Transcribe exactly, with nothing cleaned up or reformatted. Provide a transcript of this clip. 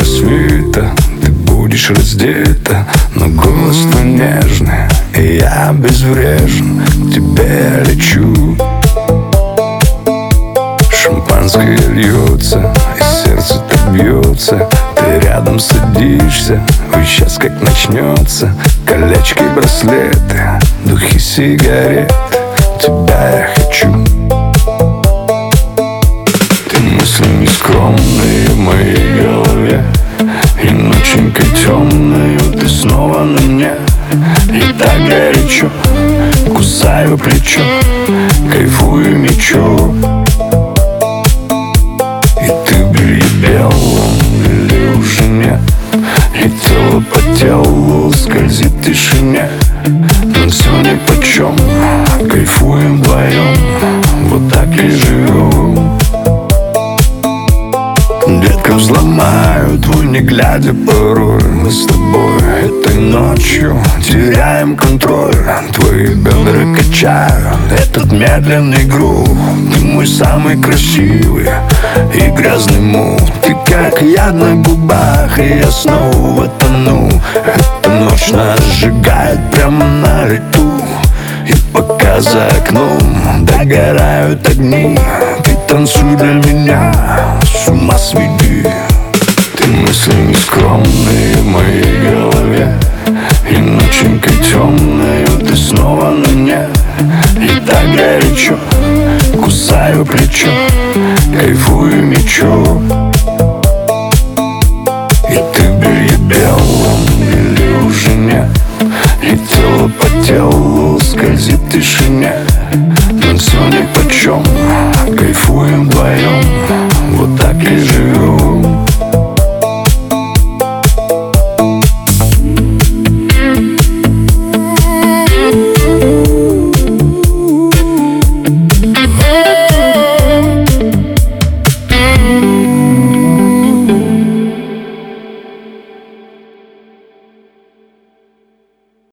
рассвета ты будешь раздета, но голос твой нежный, и я безврежен к тебе лечу. Шампанское льется, и сердце так бьется. Ты рядом садишься, ой, сейчас как начнется. Колечки, браслеты, духи, сигареты, тебя я хочу. Ты мысли нескромные в моей голове, и ноченькой темною ты снова на мне. И так горячо кусаю плечо, кайфую, мечу. И ты в белье белом или уже нет, и тело по телу скользит в тишине. Но все нипочем, кайфуем вдвоем, вот так и живем. Детка, взломаю твой, не глядя порой. Мы с тобой этой ночью теряем контроль. Твои бедра качают этот медленный грув. Ты мой самый красивый и грязный мув. Ты как яд на губах, и я снова тону. Эта ночь нас сжигает прямо на лету. И пока за окном догорают огни, ты танцуй для меня, с ума сведи. Ты мысли нескромные в моей голове, и ноченькой темною ты снова на мне. И так горячо кусаю плечо, кайфую, мечу. И ты в белье белом или уже нет, и тело по телу скользит в тишине.